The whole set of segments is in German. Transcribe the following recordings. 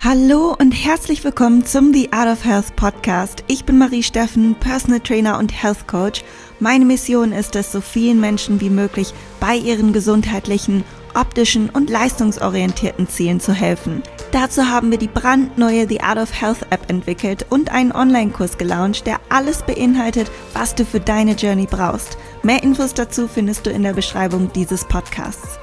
Hallo und herzlich willkommen zum The Art of Health Podcast. Ich bin Marie Steffen, Personal Trainer und Health Coach. Meine Mission ist es, so vielen Menschen wie möglich bei ihren gesundheitlichen, optischen und leistungsorientierten Zielen zu helfen. Dazu haben wir die brandneue The Art of Health App entwickelt und einen Online-Kurs gelauncht, der alles beinhaltet, was du für deine Journey brauchst. Mehr Infos dazu findest du in der Beschreibung dieses Podcasts.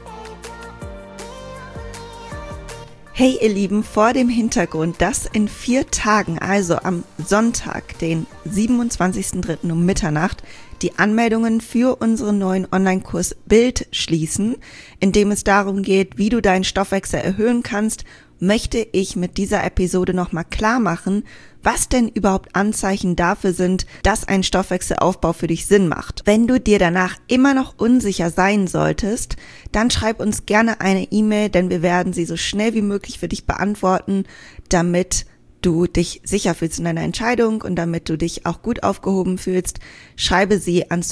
Hey ihr Lieben, vor dem Hintergrund, dass in 4 Tagen, also am Sonntag, den 27.03. um Mitternacht, die Anmeldungen für unseren neuen Online-Kurs Bild schließen, in dem es darum geht, wie du deinen Stoffwechsel erhöhen kannst, möchte ich mit dieser Episode nochmal klar machen, was denn überhaupt Anzeichen dafür sind, dass ein Stoffwechselaufbau für dich Sinn macht. Wenn du dir danach immer noch unsicher sein solltest, dann schreib uns gerne eine E-Mail, denn wir werden sie so schnell wie möglich für dich beantworten, damit du dich sicher fühlst in deiner Entscheidung und damit du dich auch gut aufgehoben fühlst. Schreibe sie an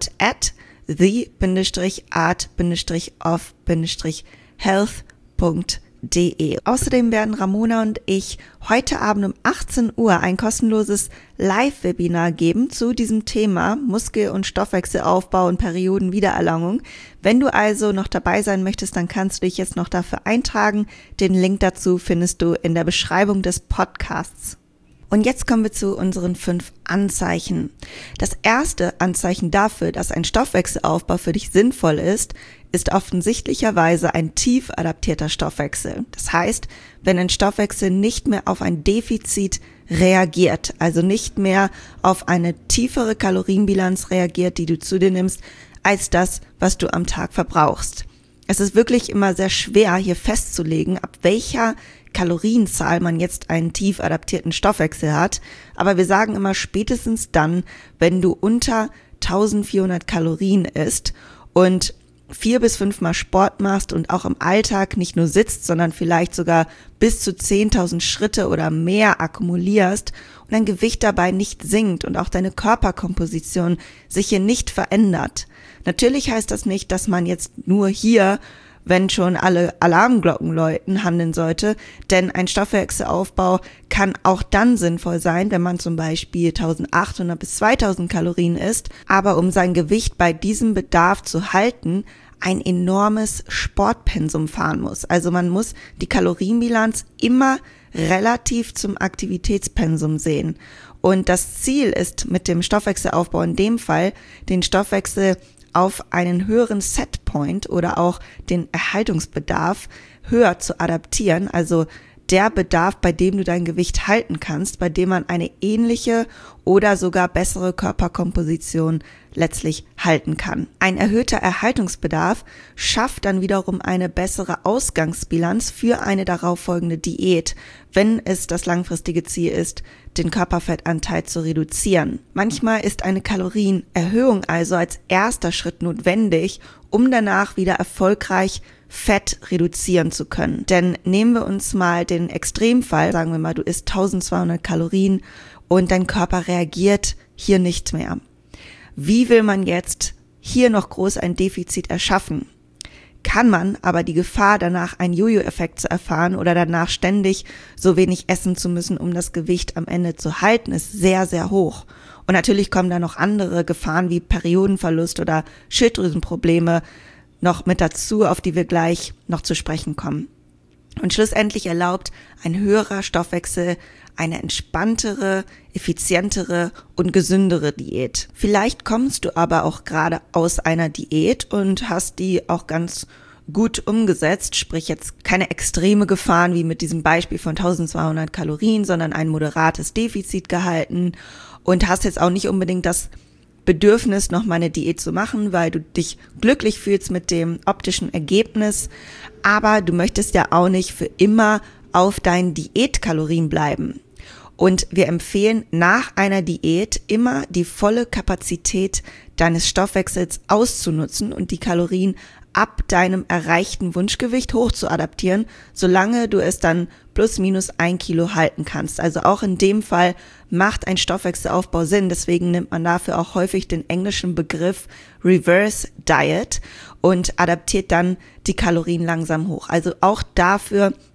support@the-art-of-health.de. Außerdem werden Ramona und ich heute Abend um 18 Uhr ein kostenloses Live-Webinar geben zu diesem Thema Muskel- und Stoffwechselaufbau und Periodenwiedererlangung. Wenn du also noch dabei sein möchtest, dann kannst du dich jetzt noch dafür eintragen. Den Link dazu findest du in der Beschreibung des Podcasts. Und jetzt kommen wir zu unseren 5 Anzeichen. Das erste Anzeichen dafür, dass ein Stoffwechselaufbau für dich sinnvoll ist offensichtlicherweise ein tief adaptierter Stoffwechsel. Das heißt, wenn ein Stoffwechsel nicht mehr auf ein Defizit reagiert, also nicht mehr auf eine tiefere Kalorienbilanz reagiert, die du zu dir nimmst, als das, was du am Tag verbrauchst. Es ist wirklich immer sehr schwer, hier festzulegen, ab welcher Kalorienzahl man jetzt einen tief adaptierten Stoffwechsel hat. Aber wir sagen immer spätestens dann, wenn du unter 1400 Kalorien isst und 4 bis 5 Mal Sport machst und auch im Alltag nicht nur sitzt, sondern vielleicht sogar bis zu 10.000 Schritte oder mehr akkumulierst und dein Gewicht dabei nicht sinkt und auch deine Körperkomposition sich hier nicht verändert. Natürlich heißt das nicht, dass man jetzt nur hier, wenn schon alle Alarmglocken läuten, handeln sollte, denn ein Stoffwechselaufbau kann auch dann sinnvoll sein, wenn man zum Beispiel 1800 bis 2000 Kalorien isst, aber um sein Gewicht bei diesem Bedarf zu halten, ein enormes Sportpensum fahren muss. Also man muss die Kalorienbilanz immer relativ zum Aktivitätspensum sehen. Und das Ziel ist mit dem Stoffwechselaufbau in dem Fall, den Stoffwechsel auf einen höheren Setpoint oder auch den Erhaltungsbedarf höher zu adaptieren, also der Bedarf, bei dem du dein Gewicht halten kannst, bei dem man eine ähnliche oder sogar bessere Körperkomposition letztlich halten kann. Ein erhöhter Erhaltungsbedarf schafft dann wiederum eine bessere Ausgangsbilanz für eine darauffolgende Diät, wenn es das langfristige Ziel ist, den Körperfettanteil zu reduzieren. Manchmal ist eine Kalorienerhöhung also als erster Schritt notwendig, um danach wieder erfolgreich Fett reduzieren zu können. Denn nehmen wir uns mal den Extremfall, sagen wir mal, du isst 1200 Kalorien und dein Körper reagiert hier nicht mehr. Wie will man jetzt hier noch groß ein Defizit erschaffen? Kann man aber die Gefahr, danach einen Jojo-Effekt zu erfahren oder danach ständig so wenig essen zu müssen, um das Gewicht am Ende zu halten, ist sehr, sehr hoch. Und natürlich kommen da noch andere Gefahren wie Periodenverlust oder Schilddrüsenprobleme noch mit dazu, auf die wir gleich noch zu sprechen kommen. Und schlussendlich erlaubt ein höherer Stoffwechsel eine entspanntere, effizientere und gesündere Diät. Vielleicht kommst du aber auch gerade aus einer Diät und hast die auch ganz gut umgesetzt, sprich jetzt keine extreme Gefahren wie mit diesem Beispiel von 1200 Kalorien, sondern ein moderates Defizit gehalten und hast jetzt auch nicht unbedingt das Bedürfnis, noch mal eine Diät zu machen, weil du dich glücklich fühlst mit dem optischen Ergebnis, aber du möchtest ja auch nicht für immer auf deinen Diätkalorien bleiben. Und wir empfehlen nach einer Diät immer die volle Kapazität deines Stoffwechsels auszunutzen und die Kalorien ab deinem erreichten Wunschgewicht hoch zu adaptieren, solange du es dann plus minus 1 Kilo halten kannst. Also auch in dem Fall macht ein Stoffwechselaufbau Sinn. Deswegen nimmt man dafür auch häufig den englischen Begriff Reverse Diet und adaptiert dann die Kalorien langsam hoch. Also auch dafür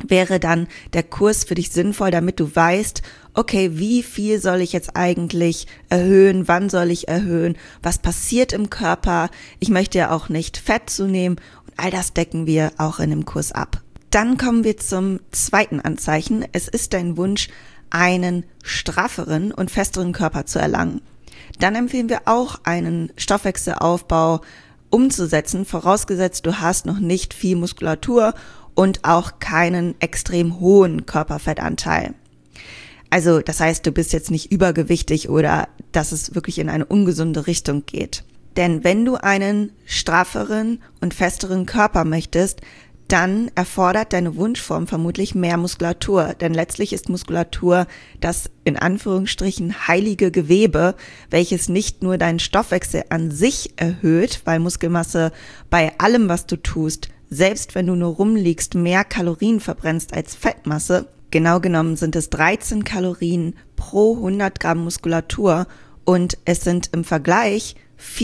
wäre dann der Kurs für dich sinnvoll, damit du weißt, okay, wie viel soll ich jetzt eigentlich erhöhen, wann soll ich erhöhen, was passiert im Körper, ich möchte ja auch nicht Fett zunehmen und all das decken wir auch in dem Kurs ab. Dann kommen wir zum zweiten Anzeichen. Es ist dein Wunsch, einen strafferen und festeren Körper zu erlangen. Dann empfehlen wir auch, einen Stoffwechselaufbau umzusetzen, vorausgesetzt du hast noch nicht viel Muskulatur und auch keinen extrem hohen Körperfettanteil. Also das heißt, du bist jetzt nicht übergewichtig oder dass es wirklich in eine ungesunde Richtung geht. Denn wenn du einen strafferen und festeren Körper möchtest, dann erfordert deine Wunschform vermutlich mehr Muskulatur. Denn letztlich ist Muskulatur das in Anführungsstrichen heilige Gewebe, welches nicht nur deinen Stoffwechsel an sich erhöht, weil Muskelmasse bei allem, was du tust, selbst wenn du nur rumliegst, mehr Kalorien verbrennst als Fettmasse. Genau genommen sind es 13 Kalorien pro 100 Gramm Muskulatur und es sind im Vergleich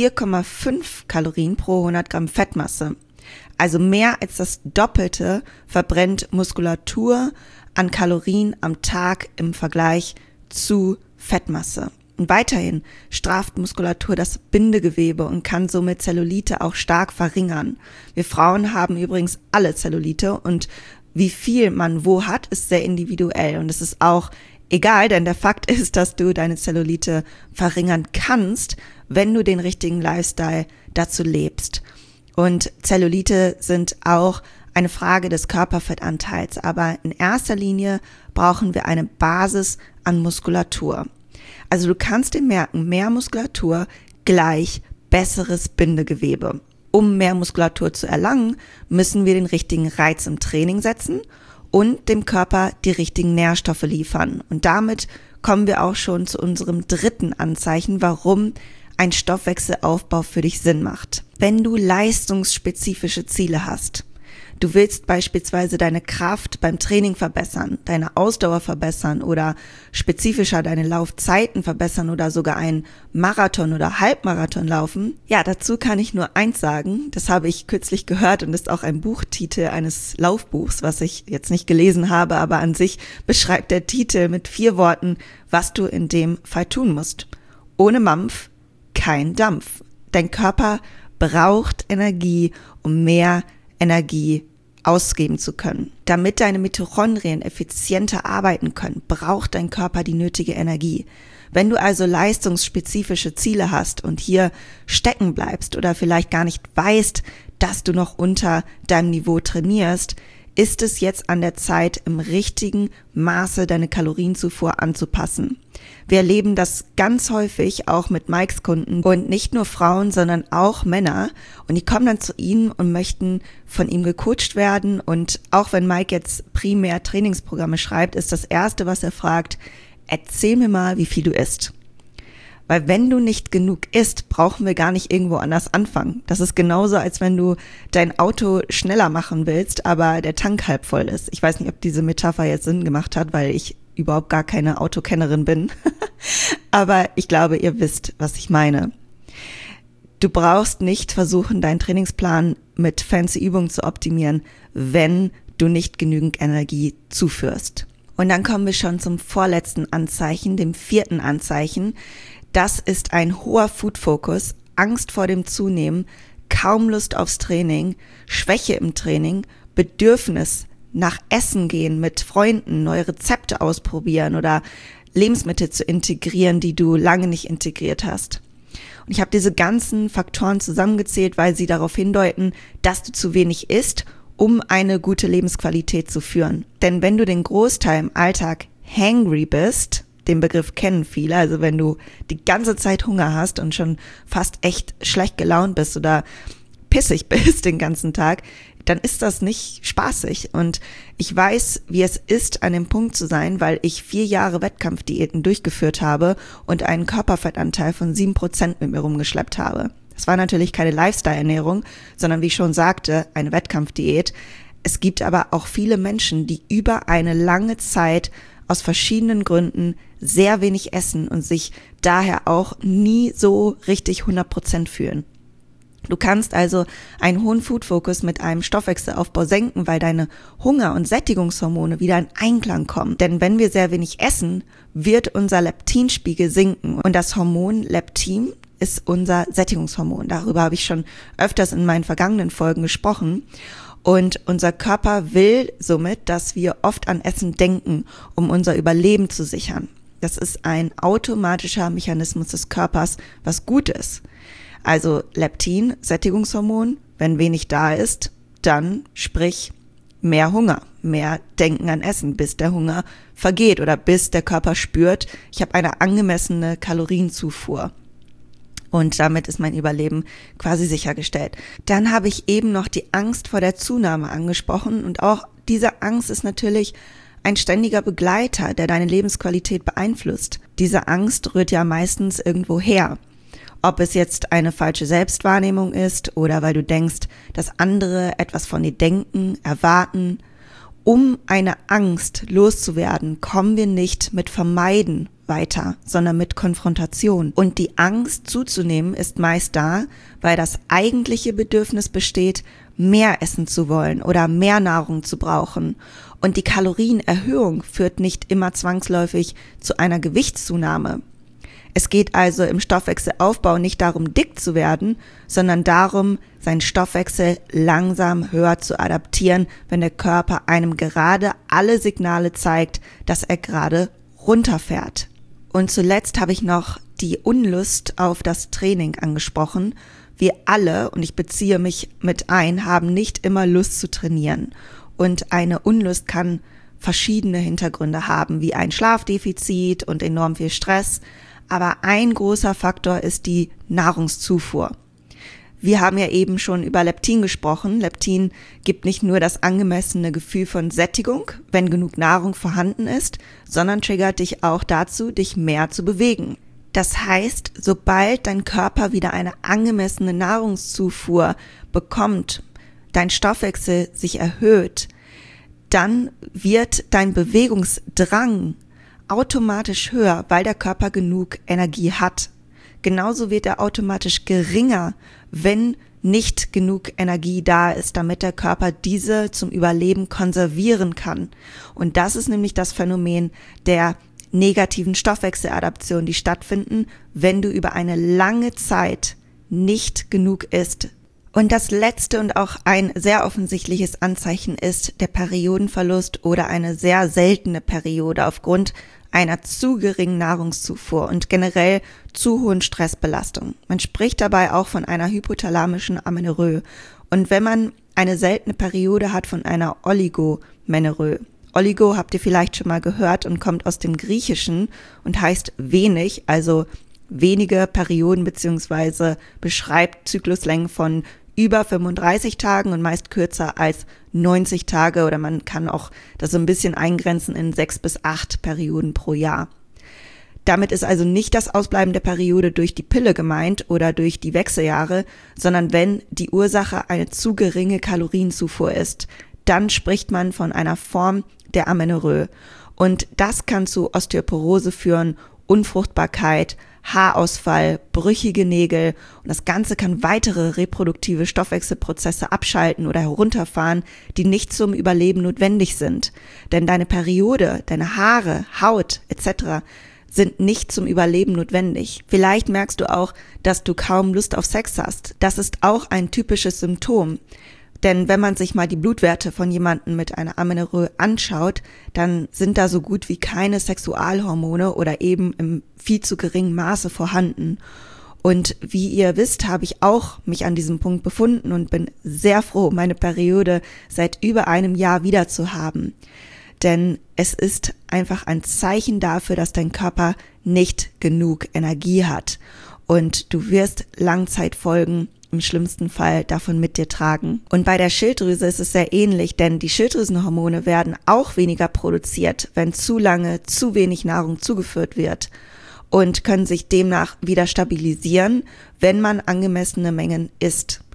4,5 Kalorien pro 100 Gramm Fettmasse. Also mehr als das Doppelte verbrennt Muskulatur an Kalorien am Tag im Vergleich zu Fettmasse. Und weiterhin strafft Muskulatur das Bindegewebe und kann somit Zellulite auch stark verringern. Wir Frauen haben übrigens alle Zellulite und wie viel man wo hat, ist sehr individuell und es ist auch egal, denn der Fakt ist, dass du deine Zellulite verringern kannst, wenn du den richtigen Lifestyle dazu lebst. Und Zellulite sind auch eine Frage des Körperfettanteils, aber in erster Linie brauchen wir eine Basis an Muskulatur. Also du kannst dir merken, mehr Muskulatur gleich besseres Bindegewebe. Um mehr Muskulatur zu erlangen, müssen wir den richtigen Reiz im Training setzen und dem Körper die richtigen Nährstoffe liefern. Und damit kommen wir auch schon zu unserem dritten Anzeichen, warum ein Stoffwechselaufbau für dich Sinn macht. Wenn du leistungsspezifische Ziele hast, du willst beispielsweise deine Kraft beim Training verbessern, deine Ausdauer verbessern oder spezifischer deine Laufzeiten verbessern oder sogar einen Marathon oder Halbmarathon laufen, ja, dazu kann ich nur eins sagen, das habe ich kürzlich gehört und ist auch ein Buchtitel eines Laufbuchs, was ich jetzt nicht gelesen habe, aber an sich beschreibt der Titel mit 4 Worten, was du in dem Fall tun musst. Ohne Mampf, kein Dampf. Dein Körper braucht Energie, um mehr Energie ausgeben zu können. Damit deine Mitochondrien effizienter arbeiten können, braucht dein Körper die nötige Energie. Wenn du also leistungsspezifische Ziele hast und hier stecken bleibst oder vielleicht gar nicht weißt, dass du noch unter deinem Niveau trainierst, ist es jetzt an der Zeit, im richtigen Maße deine Kalorienzufuhr anzupassen. Wir erleben das ganz häufig auch mit Mikes Kunden und nicht nur Frauen, sondern auch Männer. Und die kommen dann zu ihm und möchten von ihm gecoacht werden. Und auch wenn Mike jetzt primär Trainingsprogramme schreibt, ist das Erste, was er fragt, erzähl mir mal, wie viel du isst. Weil wenn du nicht genug isst, brauchen wir gar nicht irgendwo anders anfangen. Das ist genauso, als wenn du dein Auto schneller machen willst, aber der Tank halb voll ist. Ich weiß nicht, ob diese Metapher jetzt Sinn gemacht hat, weil ich überhaupt gar keine Autokennerin bin. Aber ich glaube, ihr wisst, was ich meine. Du brauchst nicht versuchen, deinen Trainingsplan mit fancy Übungen zu optimieren, wenn du nicht genügend Energie zuführst. Und dann kommen wir schon zum vorletzten Anzeichen, dem 4. Anzeichen. Das ist ein hoher Food-Fokus, Angst vor dem Zunehmen, kaum Lust aufs Training, Schwäche im Training, Bedürfnis nach Essen gehen mit Freunden, neue Rezepte ausprobieren oder Lebensmittel zu integrieren, die du lange nicht integriert hast. Und ich habe diese ganzen Faktoren zusammengezählt, weil sie darauf hindeuten, dass du zu wenig isst, um eine gute Lebensqualität zu führen. Denn wenn du den Großteil im Alltag hangry bist, den Begriff kennen viele, also wenn du die ganze Zeit Hunger hast und schon fast echt schlecht gelaunt bist oder pissig bist den ganzen Tag, dann ist das nicht spaßig. Und ich weiß, wie es ist, an dem Punkt zu sein, weil ich 4 Jahre Wettkampfdiäten durchgeführt habe und einen Körperfettanteil von 7% mit mir rumgeschleppt habe. Das war natürlich keine Lifestyle-Ernährung, sondern wie ich schon sagte, eine Wettkampfdiät. Es gibt aber auch viele Menschen, die über eine lange Zeit aus verschiedenen Gründen sehr wenig essen und sich daher auch nie so richtig 100% fühlen. Du kannst also einen hohen Food-Fokus mit einem Stoffwechselaufbau senken, weil deine Hunger- und Sättigungshormone wieder in Einklang kommen. Denn wenn wir sehr wenig essen, wird unser Leptinspiegel sinken. Und das Hormon Leptin ist unser Sättigungshormon. Darüber habe ich schon öfters in meinen vergangenen Folgen gesprochen. Und unser Körper will somit, dass wir oft an Essen denken, um unser Überleben zu sichern. Das ist ein automatischer Mechanismus des Körpers, was gut ist. Also Leptin, Sättigungshormon, wenn wenig da ist, dann sprich mehr Hunger, mehr Denken an Essen, bis der Hunger vergeht oder bis der Körper spürt, ich habe eine angemessene Kalorienzufuhr. Und damit ist mein Überleben quasi sichergestellt. Dann habe ich eben noch die Angst vor der Zunahme angesprochen und auch diese Angst ist natürlich ein ständiger Begleiter, der deine Lebensqualität beeinflusst. Diese Angst rührt ja meistens irgendwo her. Ob es jetzt eine falsche Selbstwahrnehmung ist oder weil du denkst, dass andere etwas von dir denken, erwarten. Um eine Angst loszuwerden, kommen wir nicht mit Vermeiden weiter, sondern mit Konfrontation. Und die Angst zuzunehmen ist meist da, weil das eigentliche Bedürfnis besteht, mehr essen zu wollen oder mehr Nahrung zu brauchen. Und die Kalorienerhöhung führt nicht immer zwangsläufig zu einer Gewichtszunahme. Es geht also im Stoffwechselaufbau nicht darum, dick zu werden, sondern darum, seinen Stoffwechsel langsam höher zu adaptieren, wenn der Körper einem gerade alle Signale zeigt, dass er gerade runterfährt. Und zuletzt habe ich noch die Unlust auf das Training angesprochen. Wir alle, und ich beziehe mich mit ein, haben nicht immer Lust zu trainieren. Und eine Unlust kann verschiedene Hintergründe haben, wie ein Schlafdefizit und enorm viel Stress. Aber ein großer Faktor ist die Nahrungszufuhr. Wir haben ja eben schon über Leptin gesprochen. Leptin gibt nicht nur das angemessene Gefühl von Sättigung, wenn genug Nahrung vorhanden ist, sondern triggert dich auch dazu, dich mehr zu bewegen. Das heißt, sobald dein Körper wieder eine angemessene Nahrungszufuhr bekommt, dein Stoffwechsel sich erhöht, dann wird dein Bewegungsdrang automatisch höher, weil der Körper genug Energie hat. Genauso wird er automatisch geringer, wenn nicht genug Energie da ist, damit der Körper diese zum Überleben konservieren kann. Und das ist nämlich das Phänomen der negativen Stoffwechseladaption, die stattfinden, wenn du über eine lange Zeit nicht genug isst. Und das letzte und auch ein sehr offensichtliches Anzeichen ist der Periodenverlust oder eine sehr seltene Periode aufgrund einer zu geringen Nahrungszufuhr und generell zu hohen Stressbelastung. Man spricht dabei auch von einer hypothalamischen Amenorrhoe. Und wenn man eine seltene Periode hat, von einer Oligomenorrhoe. Oligo habt ihr vielleicht schon mal gehört und kommt aus dem Griechischen und heißt wenig, also wenige Perioden beziehungsweise beschreibt Zykluslängen von über 35 Tagen und meist kürzer als 90 Tage oder man kann auch das so ein bisschen eingrenzen in 6 bis 8 Perioden pro Jahr. Damit ist also nicht das Ausbleiben der Periode durch die Pille gemeint oder durch die Wechseljahre, sondern wenn die Ursache eine zu geringe Kalorienzufuhr ist, dann spricht man von einer Form der Amenorrhoe. Und das kann zu Osteoporose führen, Unfruchtbarkeit, Haarausfall, brüchige Nägel und das Ganze kann weitere reproduktive Stoffwechselprozesse abschalten oder herunterfahren, die nicht zum Überleben notwendig sind. Denn deine Periode, deine Haare, Haut etc. sind nicht zum Überleben notwendig. Vielleicht merkst du auch, dass du kaum Lust auf Sex hast. Das ist auch ein typisches Symptom. Denn wenn man sich mal die Blutwerte von jemandem mit einer Amenorrhoe anschaut, dann sind da so gut wie keine Sexualhormone oder eben im viel zu geringen Maße vorhanden. Und wie ihr wisst, habe ich auch mich an diesem Punkt befunden und bin sehr froh, meine Periode seit über einem Jahr wieder zu haben. Denn es ist einfach ein Zeichen dafür, dass dein Körper nicht genug Energie hat. Und du wirst Langzeitfolgen im schlimmsten Fall davon mit dir tragen. Und bei der Schilddrüse ist es sehr ähnlich, denn die Schilddrüsenhormone werden auch weniger produziert, wenn zu lange zu wenig Nahrung zugeführt wird und können sich demnach wieder stabilisieren, wenn man angemessene Mengen isst.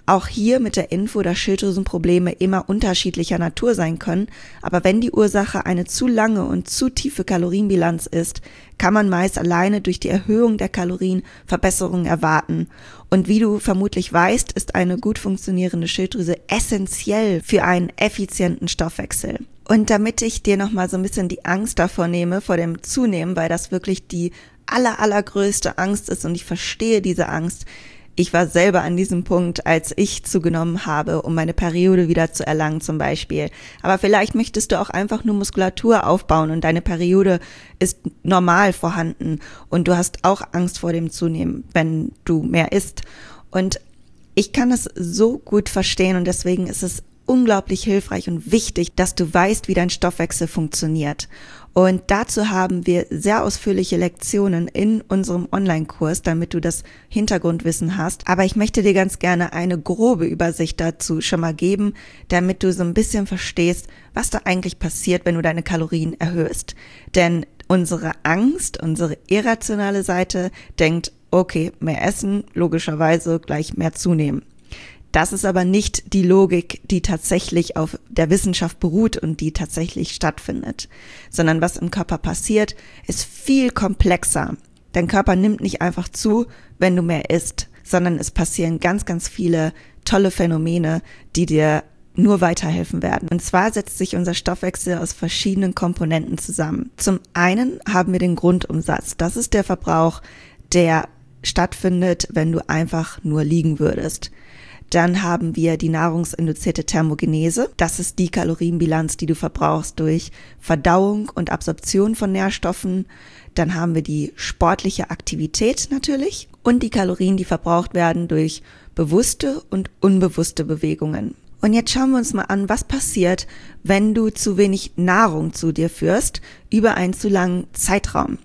Auch hier mit der Info, dass Schilddrüsenprobleme immer unterschiedlicher Natur sein können, aber wenn die Ursache eine zu lange und zu tiefe Kalorienbilanz ist, kann man meist alleine durch die Erhöhung der Kalorien Verbesserungen erwarten. Und wie du vermutlich weißt, ist eine gut funktionierende Schilddrüse essentiell für einen effizienten Stoffwechsel. Und damit ich dir nochmal so ein bisschen die Angst davor nehme, vor dem Zunehmen, weil das wirklich die allergrößte Angst ist und ich verstehe diese Angst. Ich war selber an diesem Punkt, als ich zugenommen habe, um meine Periode wieder zu erlangen zum Beispiel. Aber vielleicht möchtest du auch einfach nur Muskulatur aufbauen und deine Periode ist normal vorhanden und du hast auch Angst vor dem Zunehmen, wenn du mehr isst. Und ich kann das so gut verstehen und deswegen ist es unglaublich hilfreich und wichtig, dass du weißt, wie dein Stoffwechsel funktioniert. Und dazu haben wir sehr ausführliche Lektionen in unserem Online-Kurs, damit du das Hintergrundwissen hast. Aber ich möchte dir ganz gerne eine grobe Übersicht dazu schon mal geben, damit du so ein bisschen verstehst, was da eigentlich passiert, wenn du deine Kalorien erhöhst. Denn unsere Angst, unsere irrationale Seite denkt, okay, mehr essen, logischerweise gleich mehr zunehmen. Das ist aber nicht die Logik, die tatsächlich auf der Wissenschaft beruht und die tatsächlich stattfindet, sondern was im Körper passiert, ist viel komplexer. Dein Körper nimmt nicht einfach zu, wenn du mehr isst, sondern es passieren ganz, ganz viele tolle Phänomene, die dir nur weiterhelfen werden. Und zwar setzt sich unser Stoffwechsel aus verschiedenen Komponenten zusammen. Zum einen haben wir den Grundumsatz. Das ist der Verbrauch, der stattfindet, wenn du einfach nur liegen würdest. Dann haben wir die nahrungsinduzierte Thermogenese. Das ist die Kalorienbilanz, die du verbrauchst durch Verdauung und Absorption von Nährstoffen. Dann haben wir die sportliche Aktivität natürlich und die Kalorien, die verbraucht werden durch bewusste und unbewusste Bewegungen. Und jetzt schauen wir uns mal an, was passiert, wenn du zu wenig Nahrung zu dir führst über einen zu langen Zeitraum.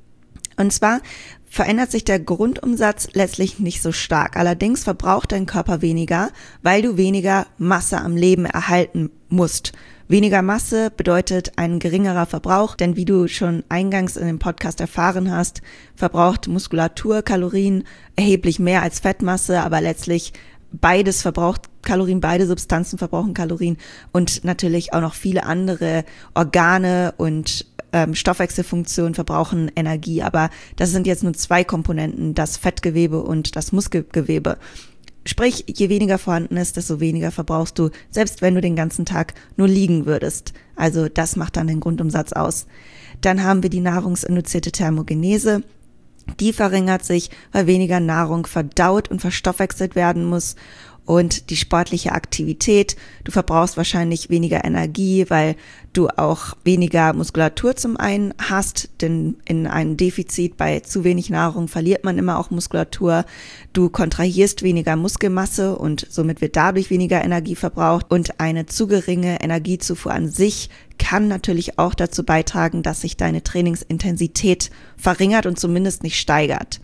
Und zwar verändert sich der Grundumsatz letztlich nicht so stark. Allerdings verbraucht dein Körper weniger, weil du weniger Masse am Leben erhalten musst. Weniger Masse bedeutet ein geringerer Verbrauch, denn wie du schon eingangs in dem Podcast erfahren hast, verbraucht Muskulatur Kalorien erheblich mehr als Fettmasse, aber letztlich beides verbraucht Kalorien, beide Substanzen verbrauchen Kalorien und natürlich auch noch viele andere Organe und Stoffwechselfunktionen verbrauchen Energie, aber das sind jetzt nur zwei Komponenten, das Fettgewebe und das Muskelgewebe. Sprich, je weniger vorhanden ist, desto weniger verbrauchst du, selbst wenn du den ganzen Tag nur liegen würdest. Also das macht dann den Grundumsatz aus. Dann haben wir die nahrungsinduzierte Thermogenese. Die verringert sich, weil weniger Nahrung verdaut und verstoffwechselt werden muss. Und die sportliche Aktivität, du verbrauchst wahrscheinlich weniger Energie, weil du auch weniger Muskulatur zum einen hast, denn in einem Defizit bei zu wenig Nahrung verliert man immer auch Muskulatur. Du kontrahierst weniger Muskelmasse und somit wird dadurch weniger Energie verbraucht. Und eine zu geringe Energiezufuhr an sich kann natürlich auch dazu beitragen, dass sich deine Trainingsintensität verringert und zumindest nicht steigert.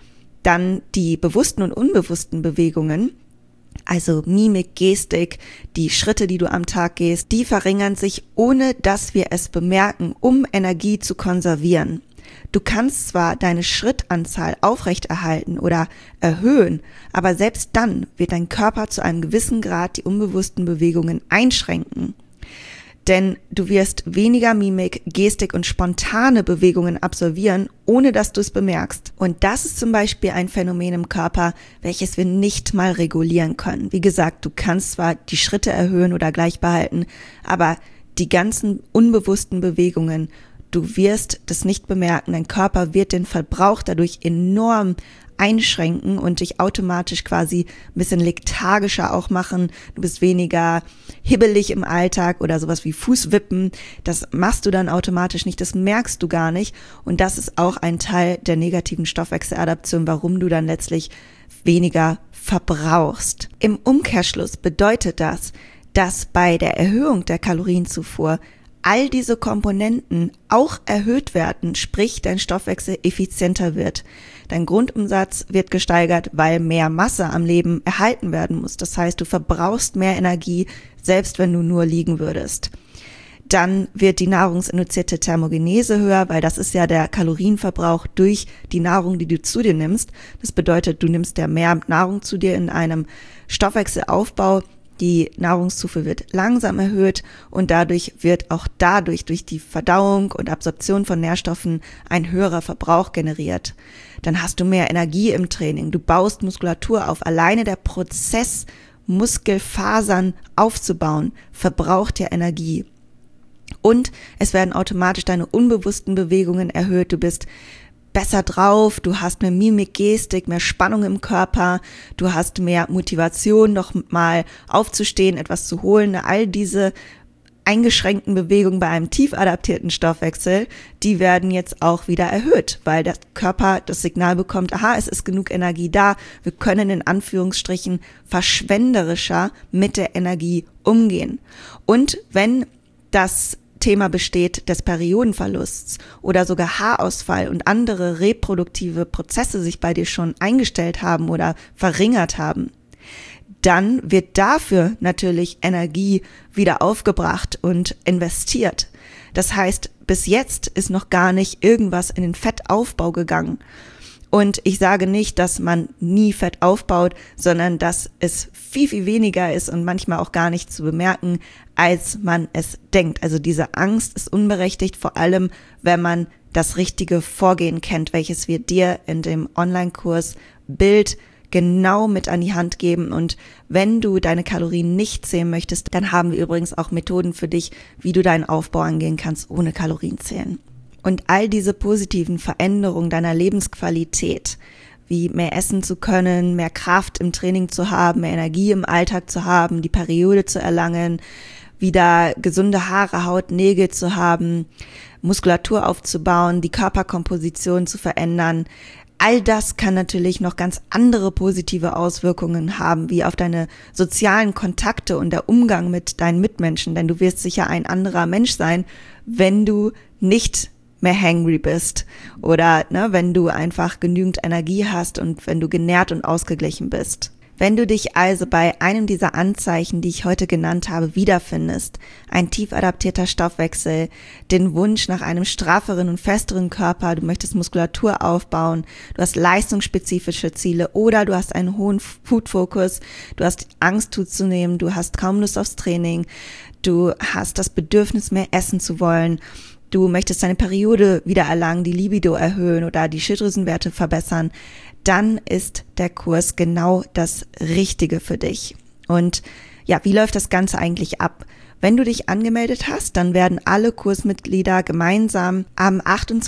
Dann die bewussten und unbewussten Bewegungen. Also Mimik, Gestik, die Schritte, die du am Tag gehst, die verringern sich, ohne dass wir es bemerken, um Energie zu konservieren. Du kannst zwar deine Schrittanzahl aufrechterhalten oder erhöhen, aber selbst dann wird dein Körper zu einem gewissen Grad die unbewussten Bewegungen einschränken. Denn du wirst weniger Mimik, Gestik und spontane Bewegungen absolvieren, ohne dass du es bemerkst. Und das ist zum Beispiel ein Phänomen im Körper, welches wir nicht mal regulieren können. Wie gesagt, du kannst zwar die Schritte erhöhen oder gleich behalten, aber die ganzen unbewussten Bewegungen, du wirst das nicht bemerken. Dein Körper wird den Verbrauch dadurch enorm einschränken und dich automatisch quasi ein bisschen lethargischer auch machen. Du bist weniger hibbelig im Alltag oder sowas wie Fußwippen. Das machst du dann automatisch nicht, das merkst du gar nicht. Und das ist auch ein Teil der negativen Stoffwechseladaption, warum du dann letztlich weniger verbrauchst. Im Umkehrschluss bedeutet das, dass bei der Erhöhung der Kalorienzufuhr all diese Komponenten auch erhöht werden, sprich dein Stoffwechsel effizienter wird. Dein Grundumsatz wird gesteigert, weil mehr Masse am Leben erhalten werden muss. Das heißt, du verbrauchst mehr Energie, selbst wenn du nur liegen würdest. Dann wird die nahrungsinduzierte Thermogenese höher, weil das ist ja der Kalorienverbrauch durch die Nahrung, die du zu dir nimmst. Das bedeutet, du nimmst ja mehr Nahrung zu dir in einem Stoffwechselaufbau. Die Nahrungszufuhr wird langsam erhöht und dadurch wird auch durch die Verdauung und Absorption von Nährstoffen ein höherer Verbrauch generiert. Dann hast du mehr Energie im Training. Du baust Muskulatur auf. Alleine der Prozess, Muskelfasern aufzubauen, verbraucht ja Energie. Und es werden automatisch deine unbewussten Bewegungen erhöht. Du bist besser drauf, du hast mehr Mimik, Gestik, mehr Spannung im Körper, du hast mehr Motivation, noch mal aufzustehen, etwas zu holen. All diese eingeschränkten Bewegungen bei einem tief adaptierten Stoffwechsel, die werden jetzt auch wieder erhöht, weil der Körper das Signal bekommt, aha, es ist genug Energie da, wir können in Anführungsstrichen verschwenderischer mit der Energie umgehen. Und wenn das Thema besteht des Periodenverlusts oder sogar Haarausfall und andere reproduktive Prozesse sich bei dir schon eingestellt haben oder verringert haben, dann wird dafür natürlich Energie wieder aufgebracht und investiert. Das heißt, bis jetzt ist noch gar nicht irgendwas in den Fettaufbau gegangen. Und ich sage nicht, dass man nie Fett aufbaut, sondern dass es viel, viel weniger ist und manchmal auch gar nicht zu bemerken, als man es denkt. Also diese Angst ist unberechtigt, vor allem wenn man das richtige Vorgehen kennt, welches wir dir in dem Online-Kurs Bild genau mit an die Hand geben. Und wenn du deine Kalorien nicht zählen möchtest, dann haben wir übrigens auch Methoden für dich, wie du deinen Aufbau angehen kannst, ohne Kalorien zählen. Und all diese positiven Veränderungen deiner Lebensqualität, wie mehr essen zu können, mehr Kraft im Training zu haben, mehr Energie im Alltag zu haben, die Periode zu erlangen, wieder gesunde Haare, Haut, Nägel zu haben, Muskulatur aufzubauen, die Körperkomposition zu verändern, all das kann natürlich noch ganz andere positive Auswirkungen haben, wie auf deine sozialen Kontakte und der Umgang mit deinen Mitmenschen, denn du wirst sicher ein anderer Mensch sein, wenn du nicht mehr hangry bist oder wenn du einfach genügend Energie hast und wenn du genährt und ausgeglichen bist. Wenn du dich also bei einem dieser Anzeichen, die ich heute genannt habe, wiederfindest, ein tief adaptierter Stoffwechsel, den Wunsch nach einem strafferen und festeren Körper, du möchtest Muskulatur aufbauen, du hast leistungsspezifische Ziele oder du hast einen hohen Food-Fokus, du hast Angst zuzunehmen, du hast kaum Lust aufs Training, du hast das Bedürfnis, mehr essen zu wollen, du möchtest deine Periode wieder erlangen, die Libido erhöhen oder die Schilddrüsenwerte verbessern, dann ist der Kurs genau das Richtige für dich. Und ja, wie läuft das Ganze eigentlich ab? Wenn du dich angemeldet hast, dann werden alle Kursmitglieder gemeinsam am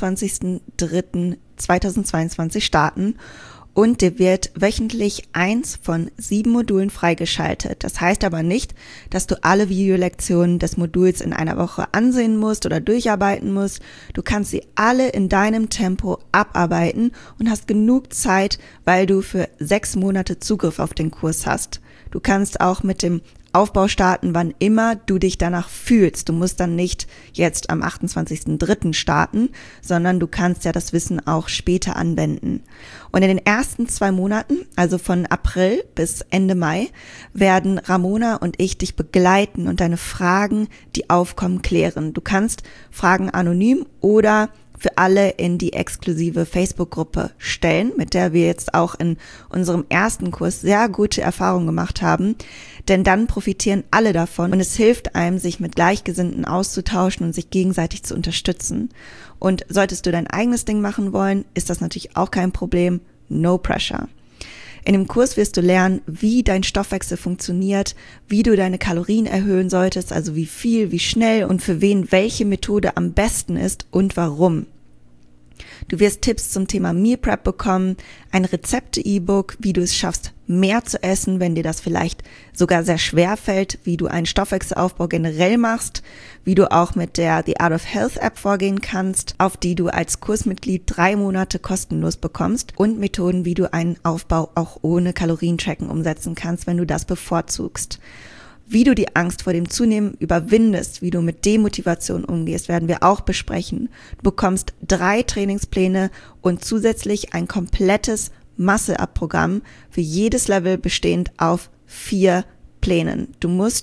28.03.2022 starten. Und dir wird wöchentlich 1 von 7 Modulen freigeschaltet. Das heißt aber nicht, dass du alle Videolektionen des Moduls in einer Woche ansehen musst oder durcharbeiten musst. Du kannst sie alle in deinem Tempo abarbeiten und hast genug Zeit, weil du für 6 Monate Zugriff auf den Kurs hast. Du kannst auch mit dem Aufbau starten, wann immer du dich danach fühlst. Du musst dann nicht jetzt am 28.03. starten, sondern du kannst ja das Wissen auch später anwenden. Und in den ersten 2 Monaten, also von April bis Ende Mai, werden Ramona und ich dich begleiten und deine Fragen, die aufkommen, klären. Du kannst Fragen anonym oder für alle in die exklusive Facebook-Gruppe stellen, mit der wir jetzt auch in unserem ersten Kurs sehr gute Erfahrungen gemacht haben, denn dann profitieren alle davon und es hilft einem, sich mit Gleichgesinnten auszutauschen und sich gegenseitig zu unterstützen. Und solltest du dein eigenes Ding machen wollen, ist das natürlich auch kein Problem, no pressure. In dem Kurs wirst du lernen, wie dein Stoffwechsel funktioniert, wie du deine Kalorien erhöhen solltest, also wie viel, wie schnell und für wen welche Methode am besten ist und warum. Du wirst Tipps zum Thema Meal Prep bekommen, ein Rezepte-E-Book, wie du es schaffst, mehr zu essen, wenn dir das vielleicht sogar sehr schwer fällt, wie du einen Stoffwechselaufbau generell machst, wie du auch mit der The Art of Health App vorgehen kannst, auf die du als Kursmitglied 3 Monate kostenlos bekommst und Methoden, wie du einen Aufbau auch ohne Kalorientracken umsetzen kannst, wenn du das bevorzugst. Wie du die Angst vor dem Zunehmen überwindest, wie du mit Demotivation umgehst, werden wir auch besprechen. Du bekommst 3 Trainingspläne und zusätzlich ein komplettes Muscle-Up-Programm für jedes Level bestehend auf 4 Plänen. Du musst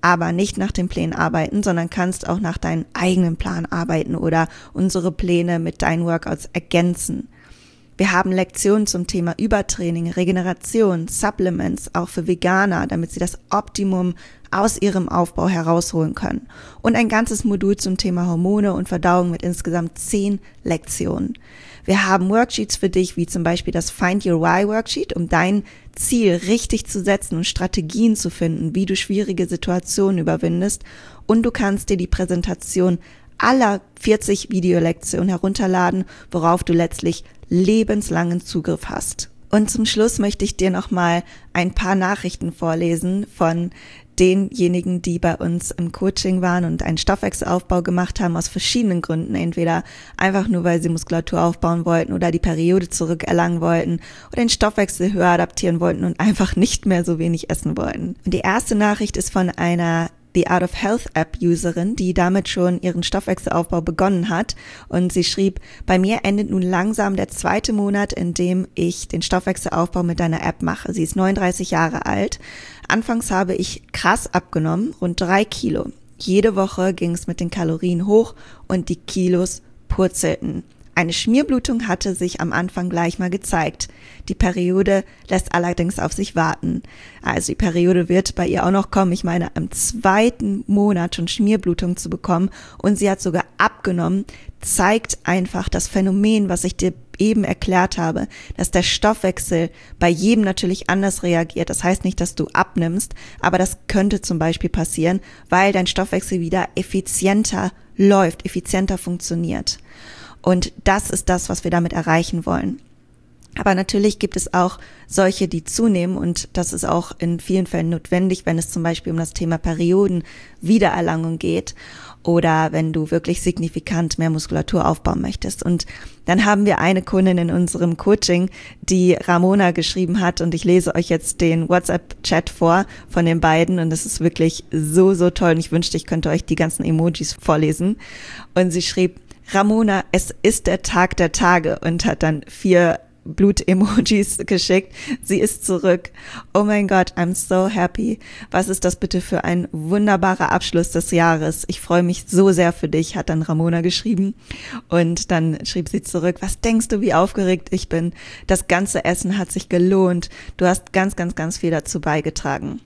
aber nicht nach den Plänen arbeiten, sondern kannst auch nach deinem eigenen Plan arbeiten oder unsere Pläne mit deinen Workouts ergänzen. Wir haben Lektionen zum Thema Übertraining, Regeneration, Supplements, auch für Veganer, damit sie das Optimum aus ihrem Aufbau herausholen können. Und ein ganzes Modul zum Thema Hormone und Verdauung mit insgesamt 10 Lektionen. Wir haben Worksheets für dich, wie zum Beispiel das Find Your Why Worksheet, um dein Ziel richtig zu setzen und Strategien zu finden, wie du schwierige Situationen überwindest. Und du kannst dir die Präsentation aller 40 Videolektionen herunterladen, worauf du letztlich lebenslangen Zugriff hast. Und zum Schluss möchte ich dir nochmal ein paar Nachrichten vorlesen von denjenigen, die bei uns im Coaching waren und einen Stoffwechselaufbau gemacht haben aus verschiedenen Gründen. Entweder einfach nur, weil sie Muskulatur aufbauen wollten oder die Periode zurückerlangen wollten oder den Stoffwechsel höher adaptieren wollten und einfach nicht mehr so wenig essen wollten. Und die erste Nachricht ist von einer The Art of Health App Userin, die damit schon ihren Stoffwechselaufbau begonnen hat, und sie schrieb: Bei mir endet nun langsam der 2. Monat, in dem ich den Stoffwechselaufbau mit deiner App mache. Sie ist 39 Jahre alt. Anfangs habe ich krass abgenommen, rund 3 Kilo. Jede Woche ging es mit den Kalorien hoch und die Kilos purzelten. Eine Schmierblutung hatte sich am Anfang gleich mal gezeigt. Die Periode lässt allerdings auf sich warten. Also die Periode wird bei ihr auch noch kommen. Ich meine, im 2. Monat schon Schmierblutung zu bekommen und sie hat sogar abgenommen, zeigt einfach das Phänomen, was ich dir eben erklärt habe, dass der Stoffwechsel bei jedem natürlich anders reagiert. Das heißt nicht, dass du abnimmst, aber das könnte zum Beispiel passieren, weil dein Stoffwechsel wieder effizienter läuft, effizienter funktioniert. Und das ist das, was wir damit erreichen wollen. Aber natürlich gibt es auch solche, die zunehmen, und das ist auch in vielen Fällen notwendig, wenn es zum Beispiel um das Thema Periodenwiedererlangung geht oder wenn du wirklich signifikant mehr Muskulatur aufbauen möchtest. Und dann haben wir eine Kundin in unserem Coaching, die Ramona geschrieben hat, und ich lese euch jetzt den WhatsApp-Chat vor von den beiden, und es ist wirklich so, so toll, und ich wünschte, ich könnte euch die ganzen Emojis vorlesen. Und sie schrieb: Ramona, es ist der Tag der Tage, und hat dann 4 Blut-Emojis geschickt. Sie ist zurück. Oh mein Gott, I'm so happy. Was ist das bitte für ein wunderbarer Abschluss des Jahres? Ich freue mich so sehr für dich, hat dann Ramona geschrieben. Und dann schrieb sie zurück: Was denkst du, wie aufgeregt ich bin? Das ganze Essen hat sich gelohnt. Du hast ganz, ganz, ganz viel dazu beigetragen.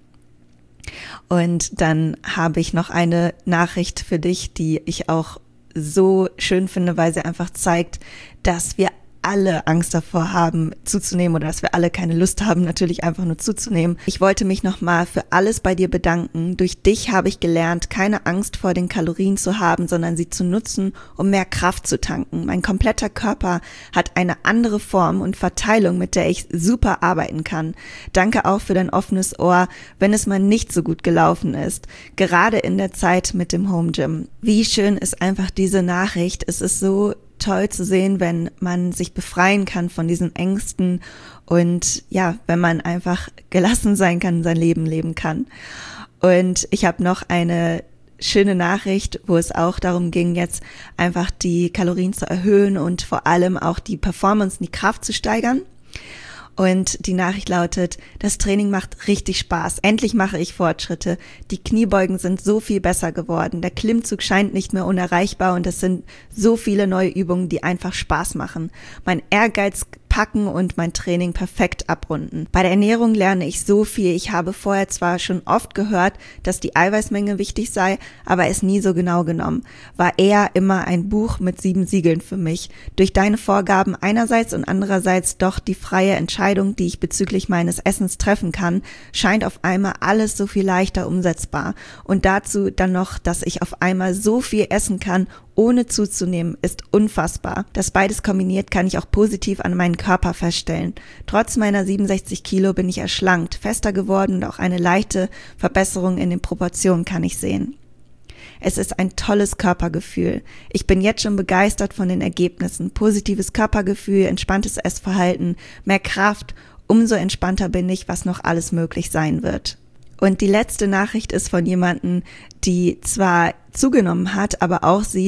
Und dann habe ich noch eine Nachricht für dich, die ich auch so schön finde, weil sie einfach zeigt, dass wir alle Angst davor haben, zuzunehmen, oder dass wir alle keine Lust haben, natürlich einfach nur zuzunehmen. Ich wollte mich nochmal für alles bei dir bedanken. Durch dich habe ich gelernt, keine Angst vor den Kalorien zu haben, sondern sie zu nutzen, um mehr Kraft zu tanken. Mein kompletter Körper hat eine andere Form und Verteilung, mit der ich super arbeiten kann. Danke auch für dein offenes Ohr, wenn es mal nicht so gut gelaufen ist. Gerade in der Zeit mit dem Home Gym. Wie schön ist einfach diese Nachricht. Es ist so toll zu sehen, wenn man sich befreien kann von diesen Ängsten und ja, wenn man einfach gelassen sein kann, sein Leben leben kann. Und ich habe noch eine schöne Nachricht, wo es auch darum ging, jetzt einfach die Kalorien zu erhöhen und vor allem auch die Performance, die Kraft zu steigern. Und die Nachricht lautet: Das Training macht richtig Spaß. Endlich mache ich Fortschritte. Die Kniebeugen sind so viel besser geworden. Der Klimmzug scheint nicht mehr unerreichbar und es sind so viele neue Übungen, die einfach Spaß machen. Mein Ehrgeiz packen und mein Training perfekt abrunden. Bei der Ernährung lerne ich so viel. Ich habe vorher zwar schon oft gehört, dass die Eiweißmenge wichtig sei, aber es nie so genau genommen. War eher immer ein Buch mit 7 Siegeln für mich. Durch deine Vorgaben einerseits und andererseits doch die freie Entscheidung, die ich bezüglich meines Essens treffen kann, scheint auf einmal alles so viel leichter umsetzbar. Und dazu dann noch, dass ich auf einmal so viel essen kann, ohne zuzunehmen, ist unfassbar. Das beides kombiniert kann ich auch positiv an meinen Körper feststellen. Trotz meiner 67 Kilo bin ich erschlankt, fester geworden und auch eine leichte Verbesserung in den Proportionen kann ich sehen. Es ist ein tolles Körpergefühl. Ich bin jetzt schon begeistert von den Ergebnissen. Positives Körpergefühl, entspanntes Essverhalten, mehr Kraft. Umso entspannter bin ich, was noch alles möglich sein wird. Und die letzte Nachricht ist von jemandem, die zwar zugenommen hat, aber auch sieht,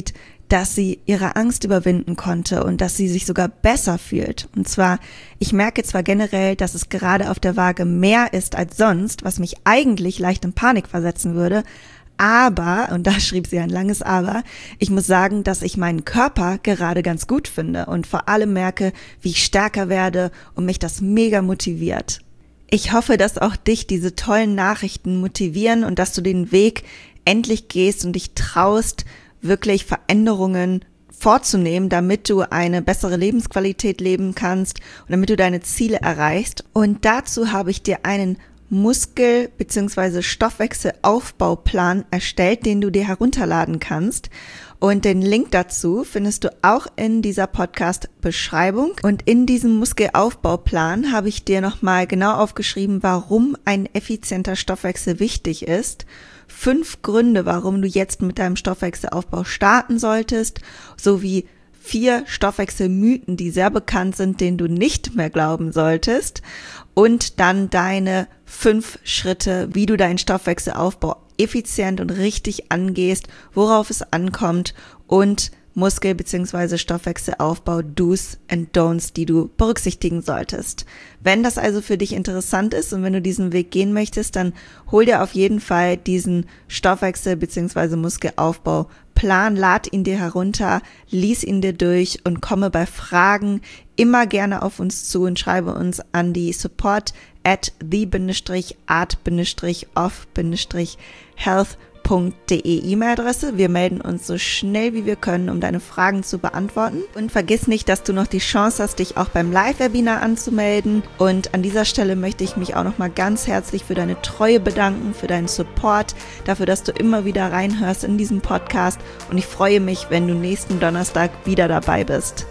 dass sie ihre Angst überwinden konnte und dass sie sich sogar besser fühlt. Und zwar, ich merke zwar generell, dass es gerade auf der Waage mehr ist als sonst, was mich eigentlich leicht in Panik versetzen würde, aber, und da schrieb sie ein langes Aber, ich muss sagen, dass ich meinen Körper gerade ganz gut finde und vor allem merke, wie ich stärker werde und mich das mega motiviert. Ich hoffe, dass auch dich diese tollen Nachrichten motivieren und dass du den Weg endlich gehst und dich traust, wirklich Veränderungen vorzunehmen, damit du eine bessere Lebensqualität leben kannst und damit du deine Ziele erreichst. Und dazu habe ich dir einen Muskel- bzw. Stoffwechselaufbauplan erstellt, den du dir herunterladen kannst. Und den Link dazu findest du auch in dieser Podcast-Beschreibung. Und in diesem Muskelaufbauplan habe ich dir nochmal genau aufgeschrieben, warum ein effizienter Stoffwechsel wichtig ist. 5 Gründe, warum du jetzt mit deinem Stoffwechselaufbau starten solltest, sowie 4 Stoffwechselmythen, die sehr bekannt sind, denen du nicht mehr glauben solltest. Und dann deine 5 Schritte, wie du deinen Stoffwechselaufbau effizient und richtig angehst, worauf es ankommt und Muskel- bzw. Stoffwechselaufbau, Do's and Don'ts, die du berücksichtigen solltest. Wenn das also für dich interessant ist und wenn du diesen Weg gehen möchtest, dann hol dir auf jeden Fall diesen Stoffwechsel- bzw. Muskelaufbauplan, lad ihn dir herunter, lies ihn dir durch und komme bei Fragen immer gerne auf uns zu und schreibe uns an die support@the-art-of-health.de E-Mail-Adresse. Wir melden uns so schnell wie wir können, um deine Fragen zu beantworten. Und vergiss nicht, dass du noch die Chance hast, dich auch beim Live-Webinar anzumelden. Und an dieser Stelle möchte ich mich auch nochmal ganz herzlich für deine Treue bedanken, für deinen Support, dafür, dass du immer wieder reinhörst in diesen Podcast. Und ich freue mich, wenn du nächsten Donnerstag wieder dabei bist.